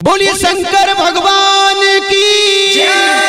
बोलिए शंकर भगवान की जय।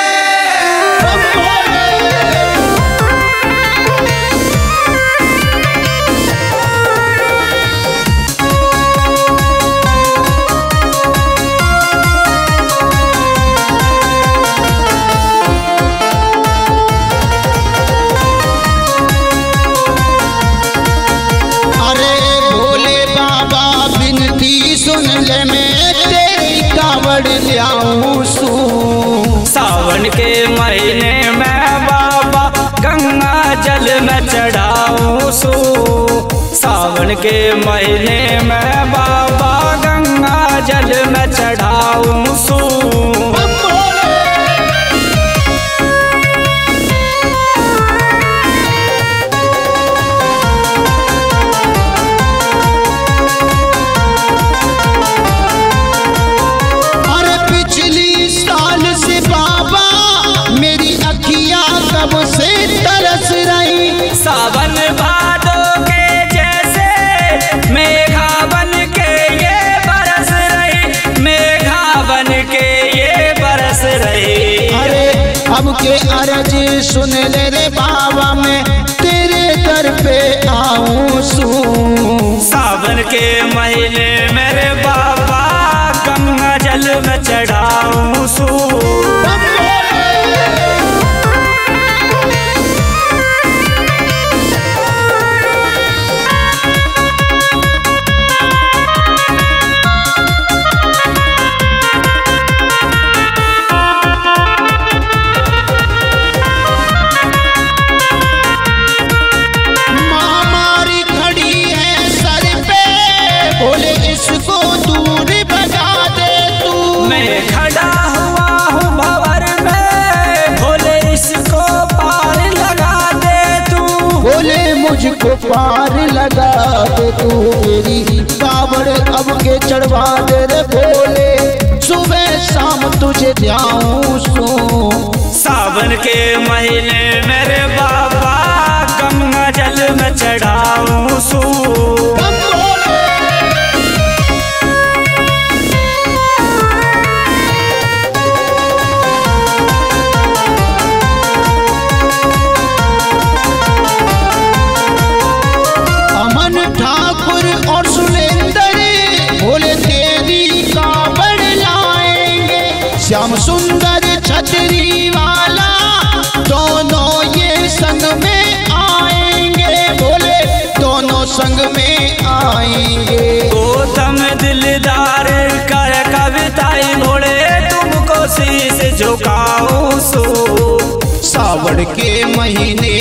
सुन ले मैं तेरी कावड़ लियाऊं सू। सावन के महीने में बाबा गंगा जल में चढ़ाऊं सू। सावन के महीने में बाबा गंगा जल में चढ़ाऊं सू। सावन भादों के जैसे मेघा बन के ये बरस रही, मेघा बन के ये बरस रही। अरे अब के अर्ज सुन ले रे बाबा मैं तेरे दर पे आऊं सू। सावन के महीने मेरे बाबा गंगा जल में चढ़ाऊं सू। खड़ा हुआ हूँ भंवर में, भोले इसको पार लगा दे तू। भोले मुझको पार लगा दे तू, मेरी कावड़ अब के चढ़वा दे रे भोले, सुबह शाम तुझे ध्याऊं सू। सावन के महीने मेरे बाबा गंगा जल में चढ़ाऊं सू। और सुरेंद्र भोले तेरी कावड़ लाएंगे, श्याम सुंदर छतरी वाला दोनों ये संग में आएंगे, भोले दोनों संग में आएंगे। गौतम दिलदार कर कविताई भोले तुमको शीश झुकाऊं सू। सावन के महीने